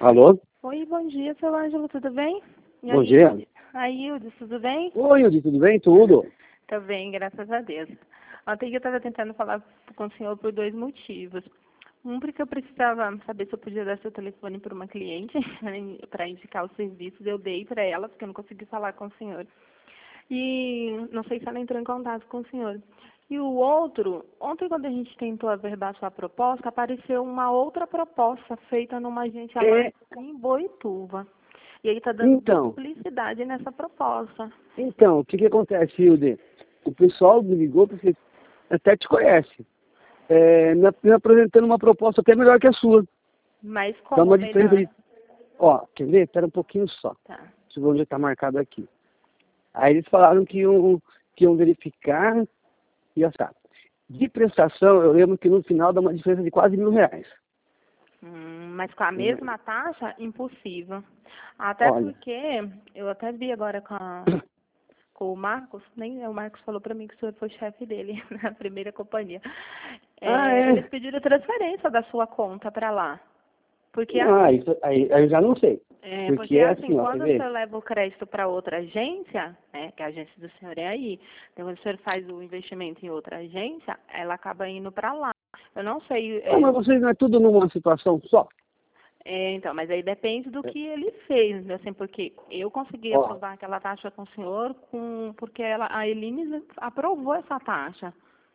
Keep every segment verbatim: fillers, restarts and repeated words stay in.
Alô? Oi, bom dia, seu Ângelo, tudo bem? E Bom aí, dia. Aí, Hildes, tudo bem? Oi, Hilde, tudo bem? Tudo? Tô bem, graças a Deus. Ontem eu estava tentando falar com o senhor por dois motivos. Um, porque eu precisava saber se eu podia dar seu telefone para uma cliente, para indicar os serviços. Eu dei para ela, porque eu não consegui falar com o senhor. E não sei se ela entrou em contato com o senhor. E o outro, ontem quando a gente tentou averbar sua proposta, apareceu uma outra proposta feita numa agência lá É, em Boituva. E aí está dando então, duplicidade nessa proposta. então, o que que acontece, Hilde? O pessoal me ligou porque até te conhece. É, me, ap- me apresentando uma proposta até melhor que a sua. Mas Dá como uma diferença melhor? de... Ó, quer ver? Espera um pouquinho só. Tá. Deixa eu ver onde está marcado aqui. Aí eles falaram que iam, que iam verificar e assar. De prestação, eu lembro que no final dá uma diferença de quase mil reais. Hum, mas com a mesma taxa, impossível. Até Olha, porque, eu até vi agora com, a- com o Marcos, nem o Marcos falou para mim que o senhor foi chefe dele na primeira companhia. ah, É, eles é? pediram transferência da sua conta para lá. Porque Ah, assim, isso, aí, aí eu já não sei. é, Porque porque é assim, assim, ó, quer quando o ver? senhor leva o crédito para outra agência, né, que a agência do senhor é aí, então quando o senhor faz o investimento em outra agência, ela acaba indo para lá. Eu não sei, Ah, é, mas vocês não é tudo numa situação só? é, então, mas aí depende do que ele fez, né, assim, porque eu consegui Ó, aprovar aquela taxa com o senhor, com, porque ela, a Eline aprovou essa taxa.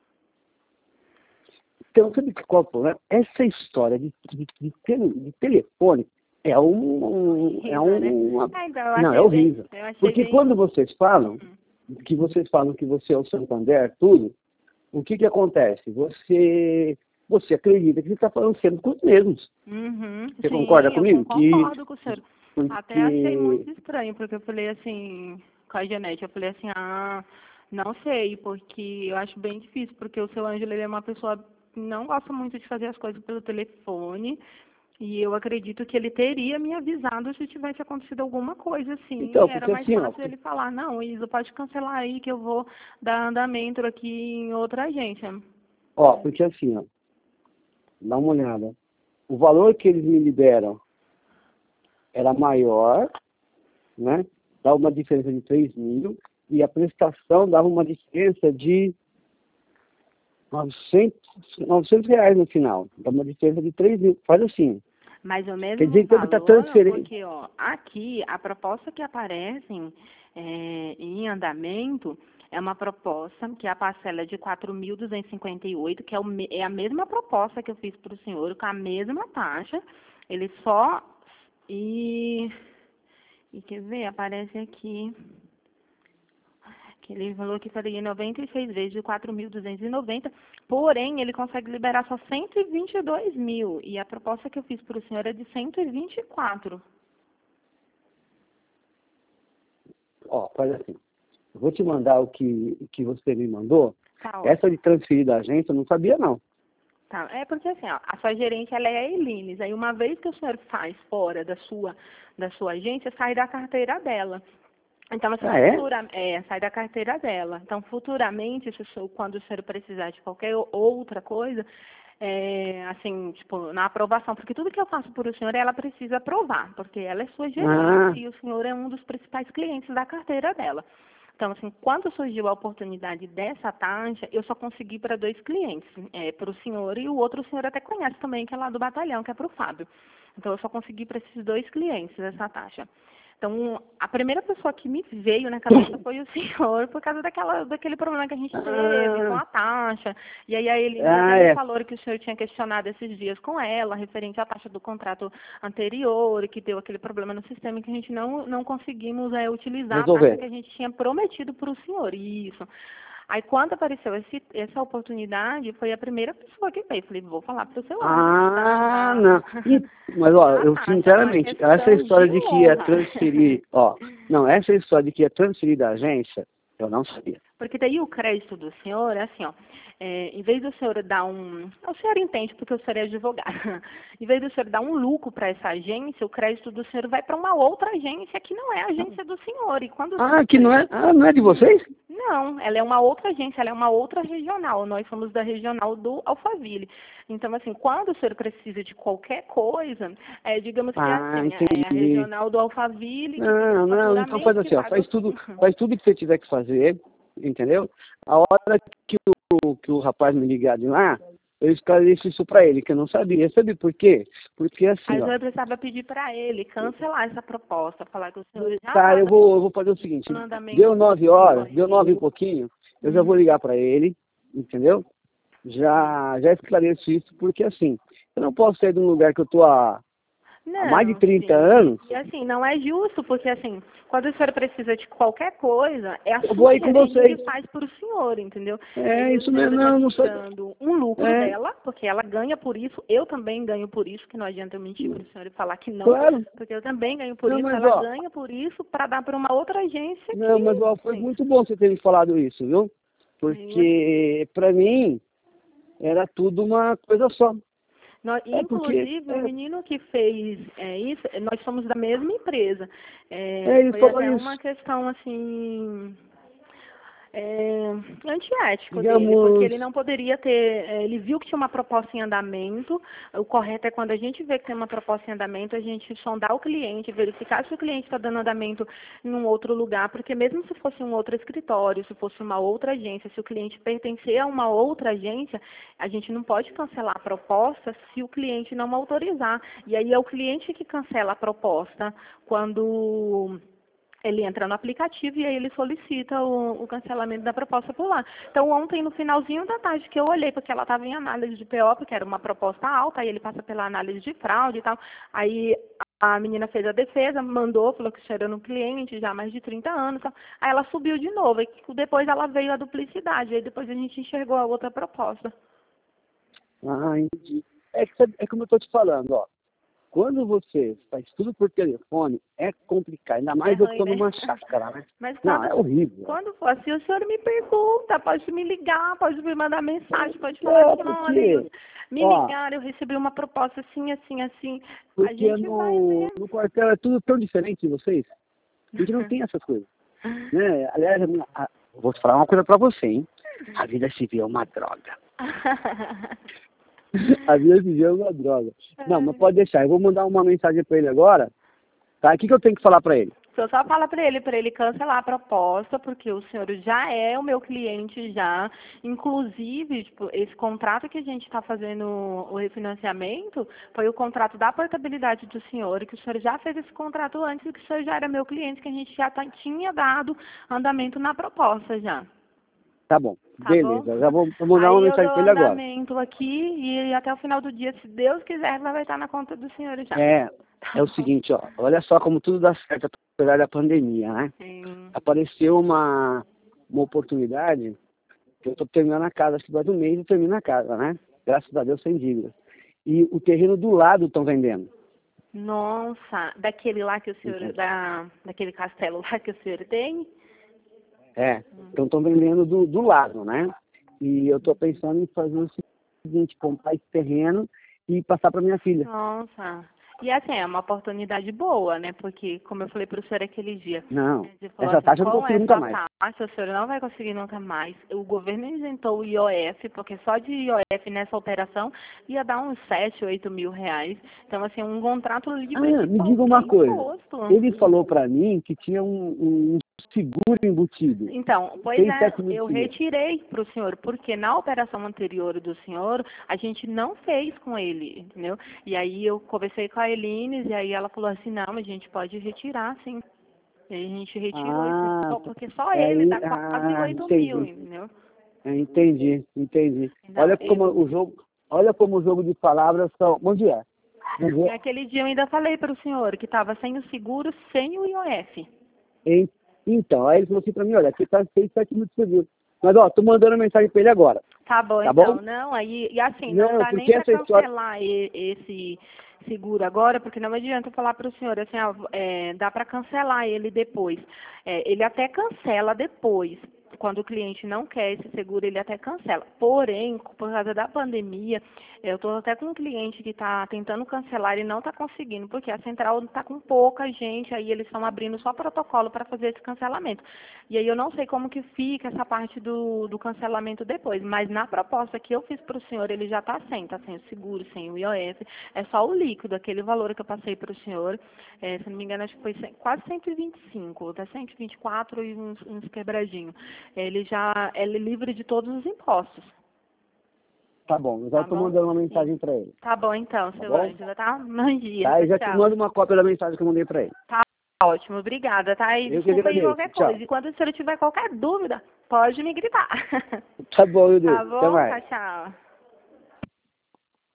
então, sabe qual é o problema? Essa história de, de, de, tele- de telefone é um, é Horrível, né? um, uma- Ah, então, eu não, é achei bem, horrível. eu achei Porque bem, quando vocês falam, que vocês falam que você é o Santander, tudo, o que que acontece? Você, você acredita que você está falando sempre com os mesmos. uhum, Você concorda sim, eu comigo? Que, concordo com o senhor. Até achei porque, muito estranho, porque eu falei assim, com a Janete, eu falei assim, ah, não sei, porque eu acho bem difícil, porque o seu Ângelo, ele é uma pessoa que não gosta muito de fazer as coisas pelo telefone, e eu acredito que ele teria me avisado se tivesse acontecido alguma coisa assim, então, era porque mais assim, ó, fácil ele falar, não, Isa, pode cancelar aí que eu vou dar andamento aqui em outra agência. ó, porque assim, ó, dá uma olhada. O valor que eles me liberam era maior, né? Dava uma diferença de três mil, e a prestação dava uma diferença de novecentos, novecentos reais no final. Dá uma diferença de três mil. Faz assim. Mas o Quer mesmo dizer, então que está valor, transferindo. porque ó, aqui a proposta que aparecem é, em andamento é uma proposta que a parcela é de quatro mil duzentos e cinquenta e oito, que é, o, me- é a mesma proposta que eu fiz para o senhor, com a mesma taxa. Ele só. E, e quer ver? Aparece aqui que ele falou que faria noventa e seis vezes de quatro mil duzentos e noventa, porém ele consegue liberar só cento e vinte e dois mil, e a proposta que eu fiz para o senhor é de cento e vinte e quatro. Ó, faz assim. Eu vou te mandar o que, o que você me mandou. Tá Essa ótimo. de transferir da agência eu não sabia, não. Tá, é porque assim, ó, a sua gerente ela é a Elines, aí uma vez que o senhor faz fora da sua, da sua agência, sai da carteira dela. Então, assim, Ah, é? futura, é, sai da carteira dela. Então, futuramente, se o senhor, quando o senhor precisar de qualquer o- outra coisa, é, assim, tipo, na aprovação, porque tudo que eu faço por o senhor, ela precisa aprovar, porque ela é sua gerente Ah, e o senhor é um dos principais clientes da carteira dela. Então, assim, quando surgiu a oportunidade dessa taxa, eu só consegui para dois clientes, é, para o senhor e o outro o senhor até conhece também, que é lá do batalhão, que é para o Fábio. Então, eu só consegui para esses dois clientes essa taxa. Então, a primeira pessoa que me veio na cabeça foi o senhor, por causa daquela, daquele problema que a gente teve com ah, a taxa. E aí a Eline até ah, me é. falou que o senhor tinha questionado esses dias com ela, referente à taxa do contrato anterior, e que deu aquele problema no sistema e que a gente não, não conseguimos é, utilizar a taxa Resolver. que a gente tinha prometido para o senhor. Isso. Aí, quando apareceu esse, essa oportunidade, foi a primeira pessoa que veio. Falei, vou falar para o seu Ângelo, Ah, da, não. E, mas, ó, da eu taxa. É uma sinceramente, essa questão história de de que ia honra. transferir, ó, não, essa história de que ia transferir da agência, eu não sabia. Porque daí o crédito do senhor é assim, ó, é, em vez do senhor dar um... O senhor entende, porque o senhor é advogado. Em vez do senhor dar um lucro para essa agência, o crédito do senhor vai para uma outra agência que não é a agência do senhor. E quando o Ah, senhor que não é, ah, não é de vocês? Não, ela é uma outra agência, ela é uma outra regional. Nós somos da regional do Alphaville. Então, assim, quando o senhor precisa de qualquer coisa, é, digamos que é Ah, assim, é a entendi. regional do Alphaville, que tem Não, um não, então faz faturamento que assim, ó, paga faz o... tudo, faz tudo que você tiver que fazer, entendeu? A hora que o, que o rapaz me ligar de lá, eu esclareço isso pra ele, que eu não sabia. Sabe por quê? Porque Aí assim, o ó, senhor precisava pedir para ele cancelar essa proposta, falar que o senhor já tá, eu está vou, eu vou fazer o seguinte, no andamento deu do nove horas, deu nove e pouquinho, eu já vou Uhum. ligar pra ele, entendeu? Já, já esclareço isso, porque assim, eu não posso sair de um lugar que eu tô há, há mais de Não, trinta sim. anos, E assim, não é justo, porque assim, quando o senhor precisa de qualquer coisa, é a eu vou sua aí com gerente vocês. que faz por o senhor, entendeu? E É, aí o isso senhor mesmo, está não, não sou. tirando um lucro É, dela, porque ela ganha por isso, eu também ganho por isso, que não adianta eu mentir para o senhor e falar que não, claro. porque eu também ganho por Não, isso, mas ela ó, ganha por isso para dar para uma outra agência não, mas que, ó, foi sim. muito bom você ter me falado isso, viu? Sim, Porque pra mim era tudo uma coisa só. Nós, É porque inclusive, o é, menino que fez é, isso, nós somos da mesma empresa. É, é, ele foi falou até uma isso. questão, assim, é, antiético dele, porque Digamos, ele não poderia ter, é, ele viu que tinha uma proposta em andamento, o correto é quando a gente vê que tem uma proposta em andamento, a gente sondar o cliente, verificar se o cliente está dando andamento em um outro lugar, porque mesmo se fosse um outro escritório, se fosse uma outra agência, se o cliente pertencer a uma outra agência, a gente não pode cancelar a proposta se o cliente não autorizar. E aí é o cliente que cancela a proposta quando ele entra no aplicativo e aí ele solicita o, o cancelamento da proposta por lá. Então, ontem, no finalzinho da tarde, que eu olhei, porque ela estava em análise de P O, porque era uma proposta alta, aí ele passa pela análise de fraude e tal. Aí a menina fez a defesa, mandou, falou que era no cliente já há mais de trinta anos. Tal. Aí ela subiu de novo, aí depois ela veio a duplicidade, aí depois a gente enxergou a outra proposta. ah, entendi. É, que, sabe- é como eu tô te falando, ó. Quando você faz tudo por telefone, é complicado. Ainda É mais eu ruim, tô né? numa chácara, né? Mas Não, quando, é horrível. quando for assim, o senhor me pergunta, pode me ligar, pode me mandar mensagem, pode falar É, assim, olha, eu- porque, me ó, ligaram, eu recebi uma proposta assim, assim, assim. A porque gente vai no, ver. no quartel é tudo tão diferente de vocês. A gente não tem essas coisas. Né? Aliás, a minha- a- vou te falar uma coisa pra você, hein? A vida civil é uma droga. A vida civil é uma droga. Não, mas pode deixar. Eu vou mandar uma mensagem pra ele agora. Tá? O que, que eu tenho que falar pra ele? O senhor só fala para ele, para ele cancelar a proposta, porque o senhor já é o meu cliente já. Inclusive, tipo, esse contrato que a gente está fazendo o refinanciamento foi o contrato da portabilidade do senhor, que o senhor já fez esse contrato antes, que o senhor já era meu cliente, que a gente já tá, tinha dado andamento na proposta já. Tá bom. Tá bom? Beleza. Já vou, vou mandar uma Aí eu dou mensagem pra ele agora. andamento aqui e até o final do dia, se Deus quiser, vai estar na conta do senhor já. É, Tá é o bom? seguinte, ó. Olha só como tudo dá certo apesar da pandemia, né? Sim. Apareceu uma, uma oportunidade que eu tô terminando a casa. Acho que vai do mês eu termino a casa, né? Graças a Deus, sem dívida. E o terreno do lado estão vendendo. Nossa, daquele lá que o senhor, Entende? da, daquele castelo lá que o senhor tem? É, então estão vendendo do, do lado, né? E eu estou pensando em fazer o seguinte, comprar esse terreno e passar para minha filha. Nossa. E assim, é uma oportunidade boa, né? Porque, como eu falei para o senhor aquele dia, Não, ele falou essa assim, taxa eu não com consigo nunca essa mais. taxa o senhor não vai conseguir nunca mais. O governo isentou o I O F, porque só de I O F nessa operação ia dar uns sete, oito mil reais. Então, assim, um contrato livre Ah, de me diga qualquer uma coisa. imposto. Ele falou para mim que tinha um, um seguro embutido. Então, pois Seis, é, sete mil eu por mês. retirei para o senhor, porque na operação anterior do senhor, a gente não fez com ele, entendeu? E aí eu conversei com a Eline, e aí ela falou assim, não, a gente pode retirar, sim. E aí a gente retirou, esse- Ah, só- porque só é, ele dá quase ah, oito mil, entendi. entendeu? É, entendi, entendi. Então, Olha como eu, o jogo, olha como o jogo de palavras são. Bom dia. Bom dia. naquele dia eu ainda falei para o senhor que estava sem o seguro, sem o I O F. Hein? Então, aí ele falou assim pra mim, olha, aqui tá seis, sete mil de seguro. Mas, ó, tô mandando mensagem pra ele agora. Tá bom, Tá então. bom? Não, aí, e assim, não Não, dá nem porque para essa história... cancelar e- esse seguro agora, porque não adianta eu falar para o senhor, assim, ah, é, dá para cancelar ele depois. É, ele até cancela depois, quando o cliente não quer esse seguro, ele até cancela. Porém, por causa da pandemia, eu estou até com um cliente que está tentando cancelar e não está conseguindo, porque a central está com pouca gente, aí eles estão abrindo só protocolo para fazer esse cancelamento. E aí eu não sei como que fica essa parte do, do cancelamento depois, mas na proposta que eu fiz para o senhor, ele já está sem, está sem o seguro, sem o I O F, é só o líquido, aquele valor que eu passei para o senhor, é, se não me engano, acho que foi quase cento e vinte e cinco, até cento e vinte e quatro e uns, uns quebradinhos. Ele já é livre de todos os impostos. Tá bom, eu já Tá estou bom? mandando uma mensagem para ele. Tá bom, então, Tá seu bom? Ângelo, tá? Bom dia, Tá, eu já te tchau. mando uma cópia da mensagem que eu mandei para ele. Tá ótimo, obrigada, tá? E Eu que desculpa aí agradeço. qualquer Tchau. coisa. E quando o senhor tiver qualquer dúvida, pode me gritar. Tá bom, Tá Ildeide. Até bom? mais. Tchau, tchau.